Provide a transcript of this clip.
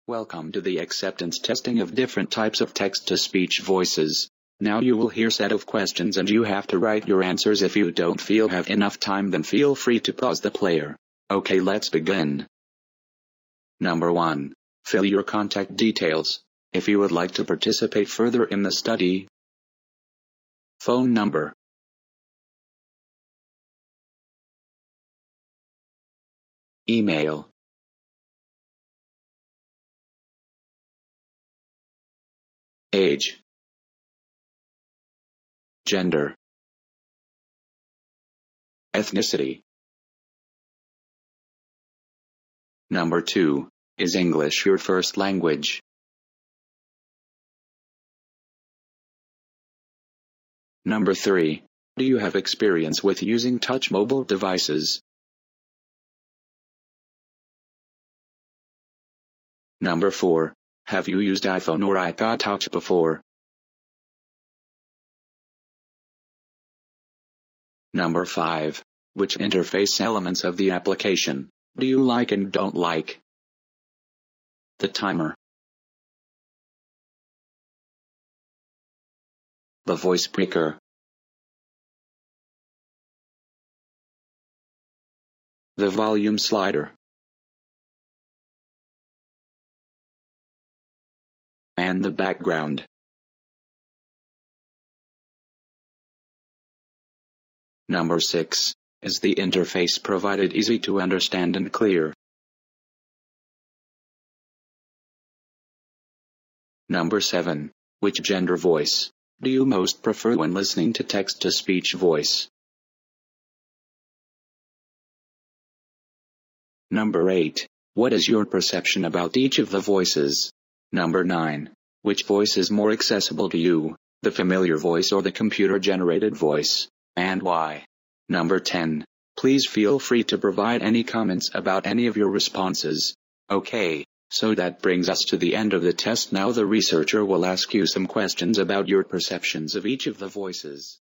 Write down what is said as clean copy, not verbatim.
Welcome to the acceptance testing of different types of text-to-speech voices. Now you will hear a set of questions and you have to write your answers. If you don't feel have enough time, then feel free to pause the player. Okay, let's begin. Number 1. Fill your contact details. If you would like to participate further in the study. Phone number. Email. Age. Gender. Ethnicity. Number 2. Is English your first language? Number 3. Do you have experience with using touch mobile devices? Number 4. Have you used iPhone or iPod Touch before? Number 5. Which interface elements of the application do you like and don't like? The timer. The voice speaker. The volume slider. And the background. Number 6. Is the interface provided easy to understand and clear? Number 7. Which gender voice do you most prefer when listening to text-to-speech voice? Number 8. What is your perception about each of the voices? Number 9. Which voice is more accessible to you, the familiar voice or the computer-generated voice, and why? Number 10. Please feel free to provide any comments about any of your responses. Okay, so that brings us to the end of the test. Now the researcher will ask you some questions about your perceptions of each of the voices.